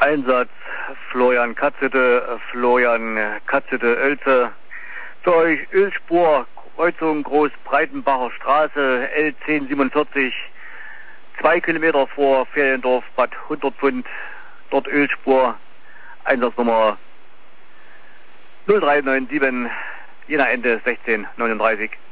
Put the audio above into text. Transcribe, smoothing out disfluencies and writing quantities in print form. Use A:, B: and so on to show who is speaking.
A: Einsatz Florian Katzete, Oelze. Durch Ölspur, Kreuzung Großbreitenbacher Straße, L1047, 2 Kilometer vor Feriendorf Bad Hundertpfund, dort Ölspur, Einsatznummer 0397, Jena Ende 1639.